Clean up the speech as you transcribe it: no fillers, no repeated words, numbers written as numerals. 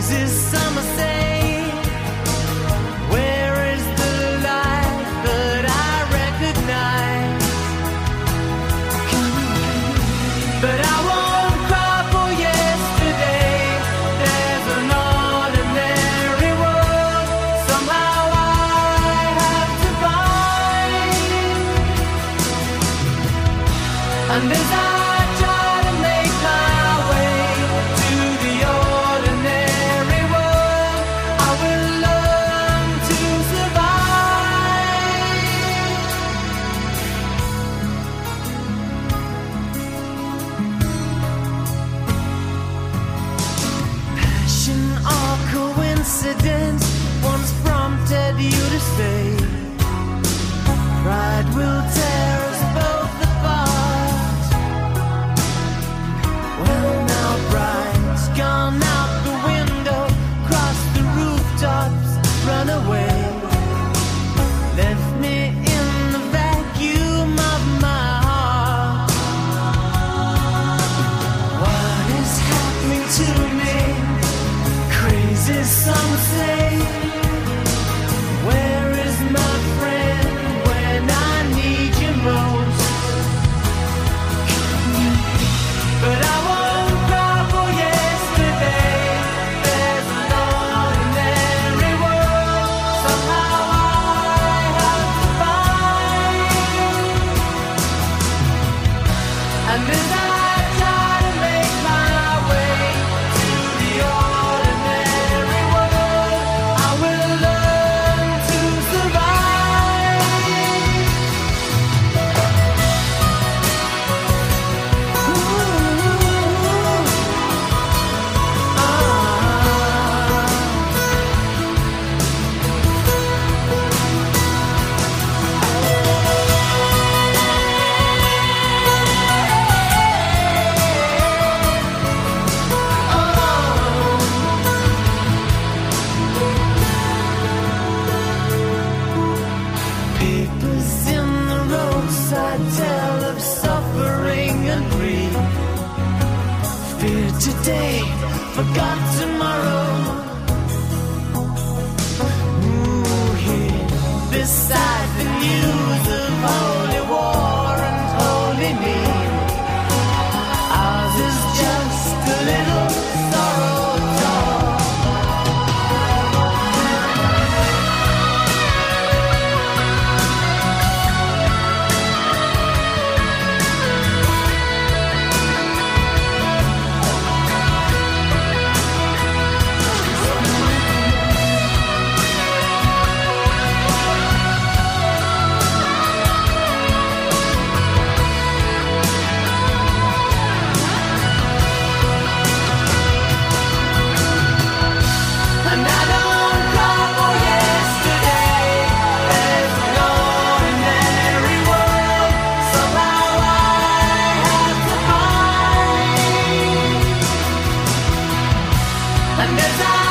crazy summer say, where is the life that I recognize? But I won't cry for yesterday. There's an ordinary world somehow I have to find. And as I try to make my way to the ordinary world, I will learn to survive. Passion or coincidence once prompted you to say, pride will tear us both apart. Well, now pride's gone out the window, cross the rooftops, run away. Left me in the vacuum of my heart. What is happening to me? Crazy, some say. Where is my friend when I need you most? But I won't cry for yesterday. There's an ordinary world somehow I have to find. And as I try to make my way to the ordinary world, I will learn to survive. Papers in the roadside tell of suffering and grief. Fear today, forgot tomorrow. Ooh, here beside the news of holy war and holy need. Ours is just a little sorrow talk. And I don't cry for yesterday. There's an ordinary world somehow I have to find. And as I